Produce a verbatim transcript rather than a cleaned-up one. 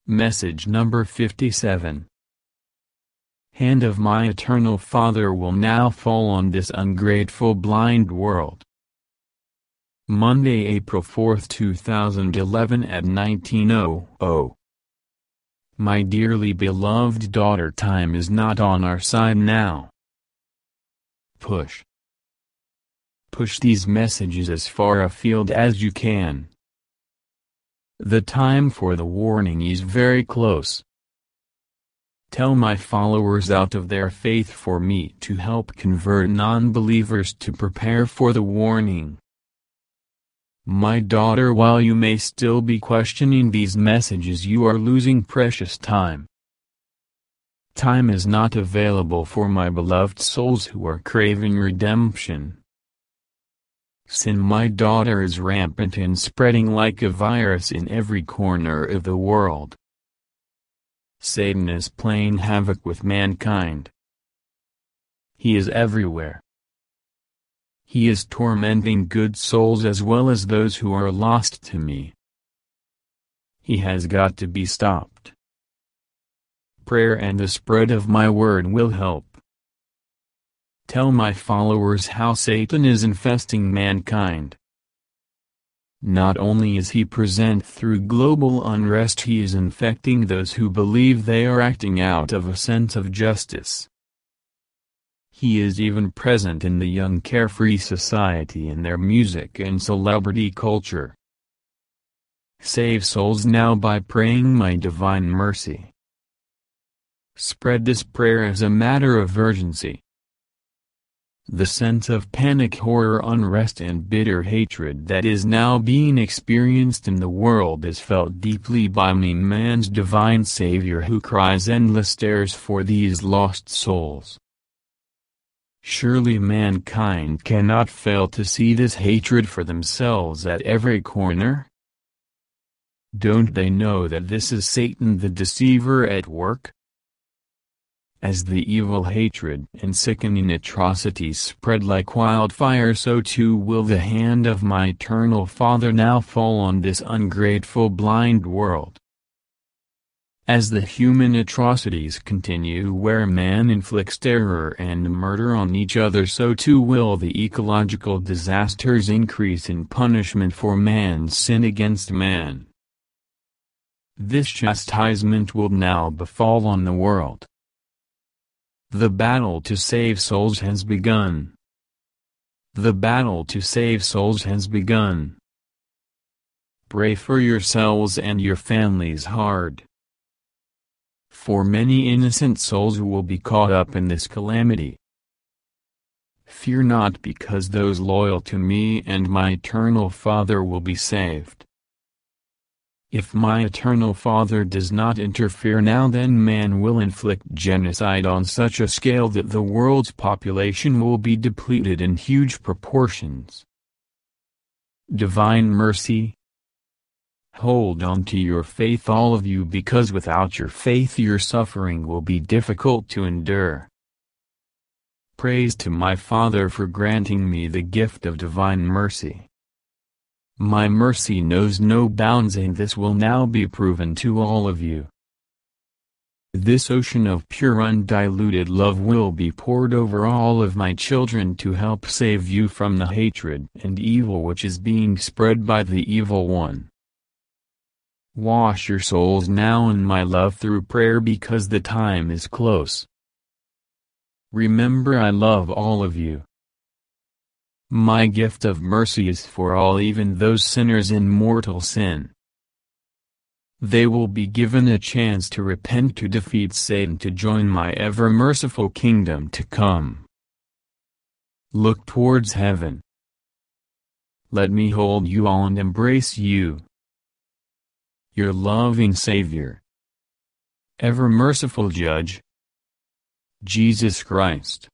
Message number fifty-seven. Hand of my eternal Father will now fall on this ungrateful blind world. Monday, April fourth two thousand eleven at nineteen hundred. My dearly beloved daughter, time is not on our side now. Push. Push these messages as far afield as you can. The time for the warning is very close. Tell my followers out of their faith for me to help convert non-believers to prepare for the warning. My daughter, while you may still be questioning these messages, you are losing precious time. Time is not available for my beloved souls who are craving redemption. Sin, my daughter, is rampant and spreading like a virus in every corner of the world. Satan is playing havoc with mankind. He is everywhere. He is tormenting good souls as well as those who are lost to me. He has got to be stopped. Prayer and the spread of my word will help. Tell my followers how Satan is infesting mankind. Not only is he present through global unrest, he is infecting those who believe they are acting out of a sense of justice. He is even present in the young carefree society in their music and celebrity culture. Save souls now by praying my divine mercy. Spread this prayer as a matter of urgency. The sense of panic, horror, unrest and bitter hatred that is now being experienced in the world is felt deeply by me, man's divine Savior, who cries endless tears for these lost souls. Surely mankind cannot fail to see this hatred for themselves at every corner? Don't they know that this is Satan the deceiver at work? As the evil hatred and sickening atrocities spread like wildfire, so too will the hand of my eternal Father now fall on this ungrateful blind world. As the human atrocities continue where man inflicts terror and murder on each other, so too will the ecological disasters increase in punishment for man's sin against man. This chastisement will now befall on the world. The battle to save souls has begun. The battle to save souls has begun. Pray for yourselves and your families hard. For many innocent souls will be caught up in this calamity. Fear not, because those loyal to me and my eternal Father will be saved. If my eternal Father does not interfere now, then man will inflict genocide on such a scale that the world's population will be depleted in huge proportions. Divine mercy. Hold on to your faith, all of you, because without your faith your suffering will be difficult to endure. Praise to my Father for granting me the gift of divine mercy. My mercy knows no bounds, and this will now be proven to all of you. This ocean of pure undiluted love will be poured over all of my children to help save you from the hatred and evil which is being spread by the evil one. Wash your souls now in my love through prayer, because the time is close. Remember, I love all of you. My gift of mercy is for all, even those sinners in mortal sin. They will be given a chance to repent, to defeat Satan, to join my ever-merciful kingdom to come. Look towards heaven. Let me hold you all and embrace you. Your loving Savior, ever-merciful Judge, Jesus Christ.